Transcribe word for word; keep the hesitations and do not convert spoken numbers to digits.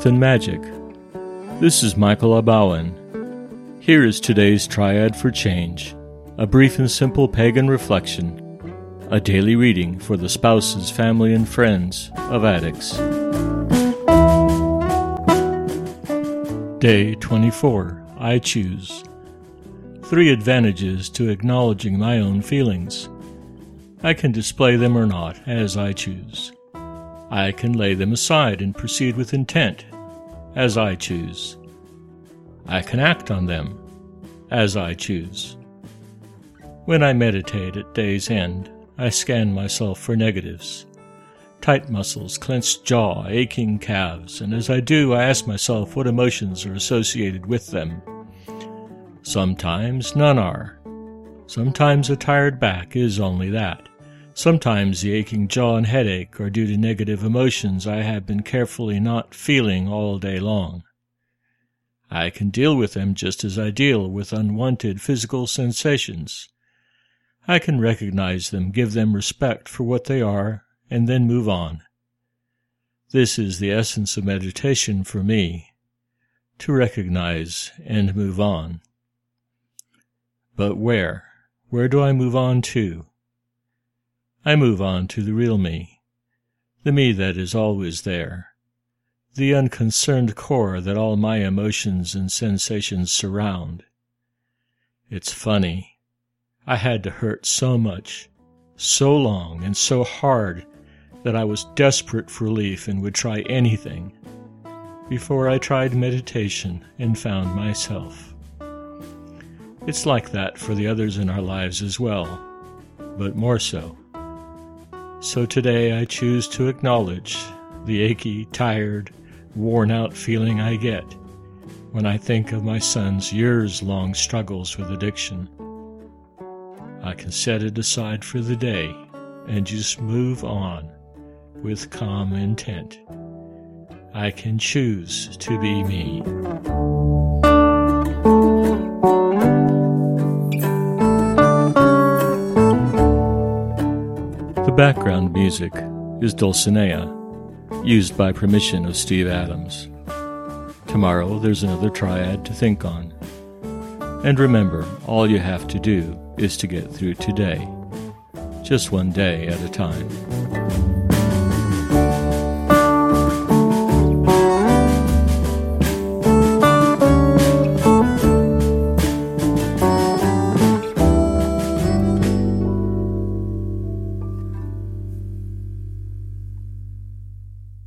Truth and Magic. This is Michael Abawan. Here is today's Triad for Change, a brief and simple pagan reflection, a daily reading for the spouses, family, and friends of addicts. Day twenty-four. I choose. Three advantages to acknowledging my own feelings. I can display them or not, as I choose. I can lay them aside and proceed with intent, as I choose. I can act on them, as I choose. When I meditate at day's end, I scan myself for negatives. Tight muscles, clenched jaw, aching calves, and as I do, I ask myself what emotions are associated with them. Sometimes none are. Sometimes a tired back is only that. Sometimes the aching jaw and headache are due to negative emotions I have been carefully not feeling all day long. I can deal with them just as I deal with unwanted physical sensations. I can recognize them, give them respect for what they are, and then move on. This is the essence of meditation for me, to recognize and move on. But where? Where do I move on to? I move on to the real me, the me that is always there, the unconcerned core that all my emotions and sensations surround. It's funny. I had to hurt so much, so long and so hard that I was desperate for relief and would try anything before I tried meditation and found myself. It's like that for the others in our lives as well, but more so. So today I choose to acknowledge the achy, tired, worn-out feeling I get when I think of my son's years-long struggles with addiction. I can set it aside for the day and just move on with calm intent. I can choose to be me. The background music is Dulcinea, used by permission of Steve Adams. Tomorrow there's another triad to think on. And remember, all you have to do is to get through today, just one day at a time.